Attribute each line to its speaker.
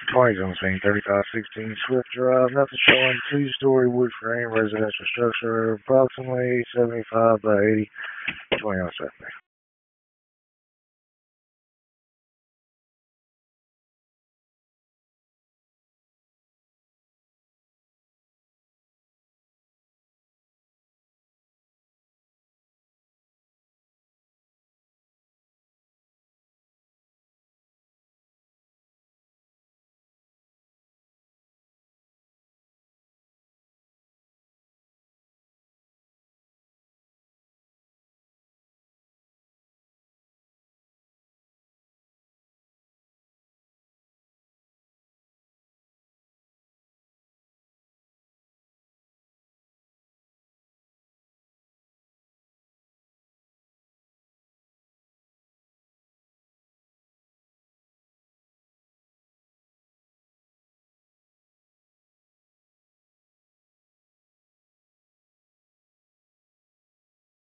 Speaker 1: 20s on the scene, 3516 Swift Drive. Nothing showing. Two-story wood frame residential structure, approximately 75 by 80. 20 on Saturday.